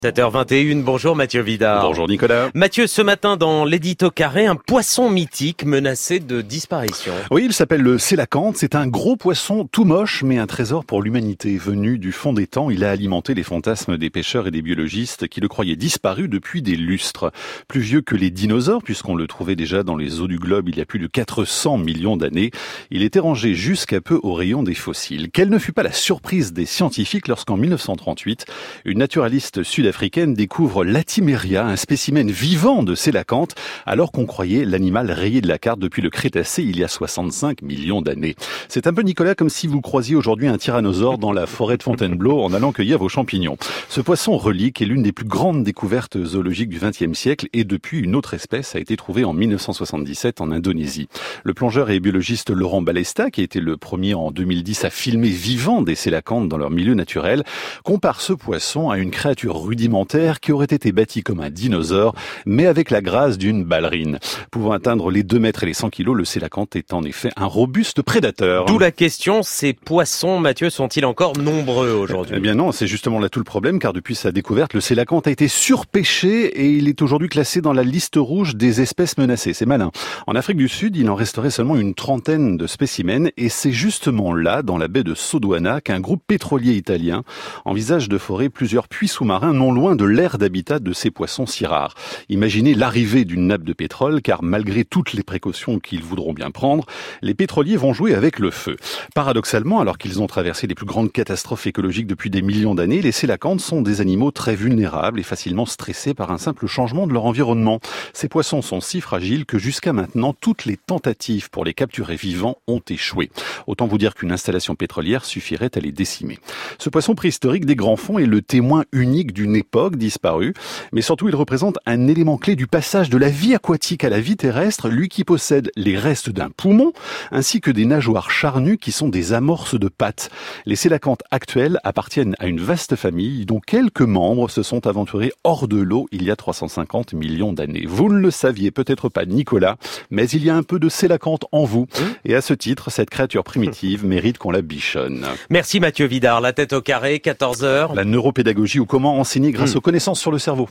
7h21, bonjour Mathieu Vidard. Bonjour Nicolas. Mathieu, ce matin dans l'édito carré, un poisson mythique menacé de disparition. Oui, il s'appelle le sélacanthe. C'est un gros poisson tout moche, mais un trésor pour l'humanité. Venu du fond des temps, il a alimenté les fantasmes des pêcheurs et des biologistes qui le croyaient disparu depuis des lustres. Plus vieux que les dinosaures, puisqu'on le trouvait déjà dans les eaux du globe il y a plus de 400 millions d'années. Il était rangé jusqu'à peu au rayon des fossiles. Quelle ne fut pas la surprise des scientifiques lorsqu'en 1938, une naturaliste sud-africaine découvre l'Atimeria, un spécimen vivant de sélacanthe, alors qu'on croyait l'animal rayé de la carte depuis le Crétacé il y a 65 millions d'années. C'est un peu, Nicolas, comme si vous croisiez aujourd'hui un tyrannosaure dans la forêt de Fontainebleau en allant cueillir vos champignons. Ce poisson relique est l'une des plus grandes découvertes zoologiques du XXe siècle et depuis, une autre espèce a été trouvée en 1977 en Indonésie. Le plongeur et biologiste Laurent Balesta, qui a été le premier en 2010 à filmer vivant des sélacanthes dans leur milieu naturel, compare ce poisson à une créature rudimentaire qui aurait été bâti comme un dinosaure, mais avec la grâce d'une ballerine. Pouvant atteindre les 2 mètres et les 100 kilos, le sélacanthe est en effet un robuste prédateur. D'où la question, ces poissons, Mathieu, sont-ils encore nombreux aujourd'hui ? Eh bien non, c'est justement là tout le problème, car depuis sa découverte, le sélacanthe a été surpêché et il est aujourd'hui classé dans la liste rouge des espèces menacées. C'est malin. En Afrique du Sud, il en resterait seulement une trentaine de spécimens et c'est justement là, dans la baie de Sodouana, qu'un groupe pétrolier italien envisage de forer plusieurs puits sous-marins non loin de l'aire d'habitat de ces poissons si rares. Imaginez l'arrivée d'une nappe de pétrole, car malgré toutes les précautions qu'ils voudront bien prendre, les pétroliers vont jouer avec le feu. Paradoxalement, alors qu'ils ont traversé les plus grandes catastrophes écologiques depuis des millions d'années, les sélacanthes sont des animaux très vulnérables et facilement stressés par un simple changement de leur environnement. Ces poissons sont si fragiles que jusqu'à maintenant, toutes les tentatives pour les capturer vivants ont échoué. Autant vous dire qu'une installation pétrolière suffirait à les décimer. Ce poisson préhistorique des grands fonds est le témoin unique d'une époque disparue, mais surtout il représente un élément clé du passage de la vie aquatique à la vie terrestre, lui qui possède les restes d'un poumon, ainsi que des nageoires charnues qui sont des amorces de pattes. Les sélacanthes actuels appartiennent à une vaste famille dont quelques membres se sont aventurés hors de l'eau il y a 350 millions d'années. Vous ne le saviez peut-être pas, Nicolas, mais il y a un peu de sélacanthe en vous, et à ce titre, cette créature primitive mérite qu'on la bichonne. Merci Mathieu Vidard, la tête au carré, 14h. La neuropédagogie ou comment enseigner grâce aux connaissances sur le cerveau.